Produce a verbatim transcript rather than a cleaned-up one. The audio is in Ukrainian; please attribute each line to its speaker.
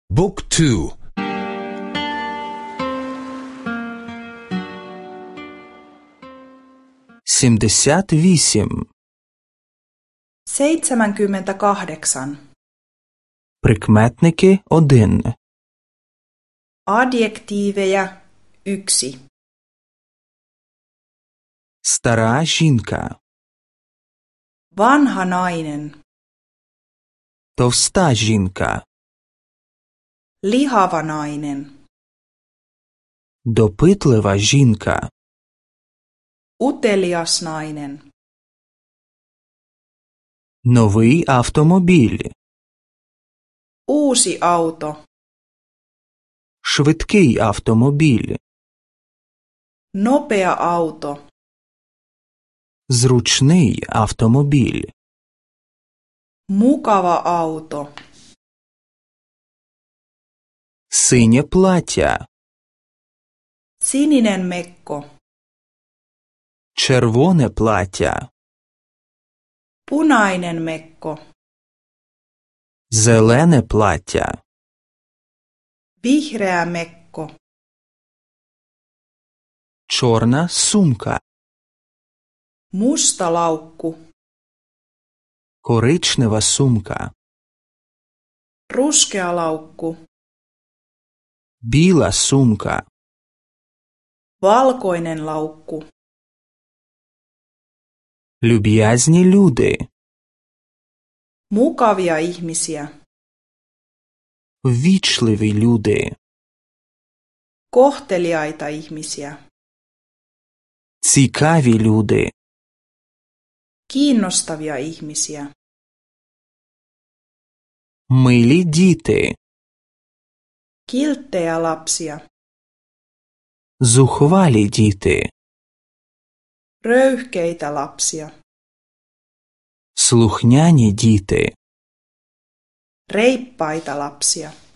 Speaker 1: บุ๊กทู
Speaker 2: сімдесят вісім
Speaker 3: seitsemänkymmentäkahdeksan.
Speaker 2: Прикметники один.
Speaker 3: Adjektiiveja yksi.
Speaker 2: Стара жінка.
Speaker 3: Vanha nainen.
Speaker 2: Товста жінка.
Speaker 3: Lihava nainen.
Speaker 2: Допитлива жінка.
Speaker 3: Utelias nainen.
Speaker 2: Новий автомобіль.
Speaker 3: Uusi auto.
Speaker 2: Швидкий автомобіль.
Speaker 3: Nopea auto.
Speaker 2: Зручний автомобіль.
Speaker 3: Mukava auto.
Speaker 2: Синє плаття.
Speaker 3: Sininen mekko.
Speaker 2: Червоне плаття.
Speaker 3: Punainen mekko.
Speaker 2: Зелене плаття.
Speaker 3: Vihreä mekko.
Speaker 2: Чорна сумка.
Speaker 3: Musta laukku.
Speaker 2: Коричнева сумка.
Speaker 3: Ruskea laukku.
Speaker 2: Біла сумка.
Speaker 3: Valkoinen laukku.
Speaker 2: Люб'язні люди.
Speaker 3: Mukavia ihmisiä.
Speaker 2: Ввічливі люди.
Speaker 3: Kohteliaita ihmisiä.
Speaker 2: Цікаві люди.
Speaker 3: Kiinnostavia ihmisiä.
Speaker 2: Милі діти.
Speaker 3: Kilttejä lapsia.
Speaker 2: Зухвалі діти.
Speaker 3: Röyhkeitä lapsia.
Speaker 2: Слухняні діти.
Speaker 3: Reippaita lapsia.